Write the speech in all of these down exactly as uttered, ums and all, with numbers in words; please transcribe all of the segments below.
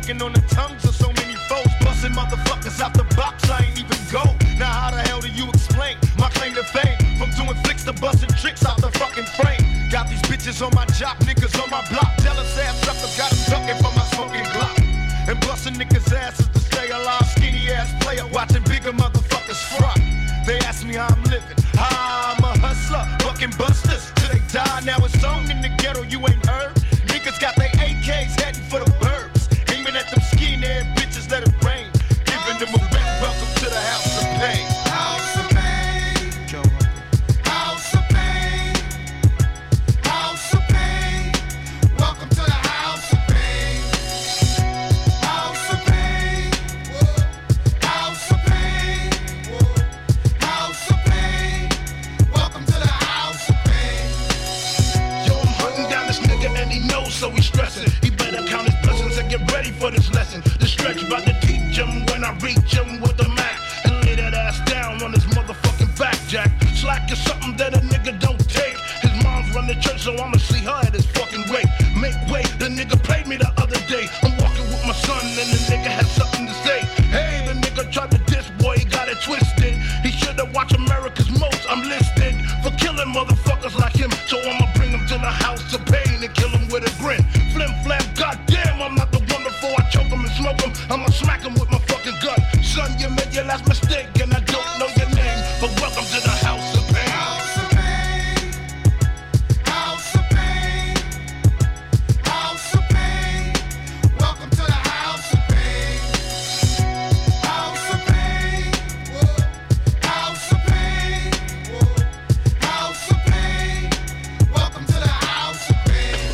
Sucking on the tongues of so many foes. Busting motherfuckers out the box, I ain't even go. Now how the hell do you explain my claim to fame? From doing flicks to busting tricks out the fucking frame. Got these bitches on my jock, niggas on my block. Jealous ass suckers got them ducking for my smoking Glock. And busting niggas' asses to stay alive. Skinny ass player watching bigger motherfuckers fry. They ask me how I'm living. I'm a hustler, bucking busters till they die. Now it's on in the ghetto, you ain't heard. Niggas got their A Ks heading for the burbs. Aiming at them skinny ass bitches, let it rain. Giving them a wet welcome to the house of pain. House of pain. House of pain. House of pain. Welcome to the house of pain. House of pain. House of pain. House of pain. Welcome to the house of pain. Yo, I'm hunting down this nigga and he knows, so he's stressing. He better count his blessings and get ready for this lesson. The stretch about to teach him when I reach him with the Mac and lay that ass down on his motherfucking back, Jack. Slack is something that a nigga don't take. His mom's run the church, so I'ma see her at his fucking wake. Make way, the nigga played me the other day. I'm walking with my son and the nigga had something to say. Hey, the nigga tried to diss, boy, he got it twisted. He should've watched America's Most. I'm listed for killing motherfuckers like him, so I'ma bring him to the house of pain and kill him with a grin. Flim flam, goddamn, I'm not the one before I choke him and smoke him. I'ma smack him with my fucking gun. Son, you made your last mistake and I don't know your name, but welcome to the house of pain. House of pain. House of pain. House of pain. Welcome to the house of pain. House of pain. House of pain. House of pain. Welcome to the house of pain.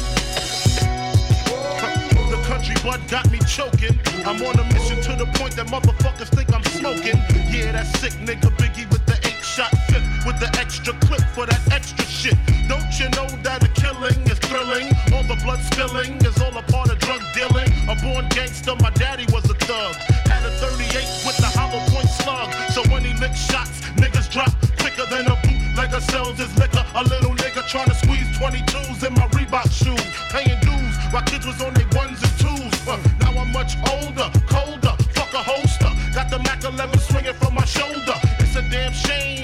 The country bud got me choking. I'm on a mission to the point that motherfuckers think I'm smoking. Yeah, that sick nigga Biggie with the eight shot fifth with the extra clip for that extra shit. Don't you know that a killing is thrilling? All the blood spilling is all a part of drug dealing. A born gangster, my daddy was a thug. Had a thirty-eight with the hollow point slug. So when he licked shots, niggas drop quicker than a bootlegger sells his liquor. A little nigga trying to squeeze twenty-twos in my Reebok shoes. Paying dues while kids was on their ones and twos. Uh, now I'm much older, colder, fuck a holster. Got the Mac eleven swinging from my shoulder. It's a damn shame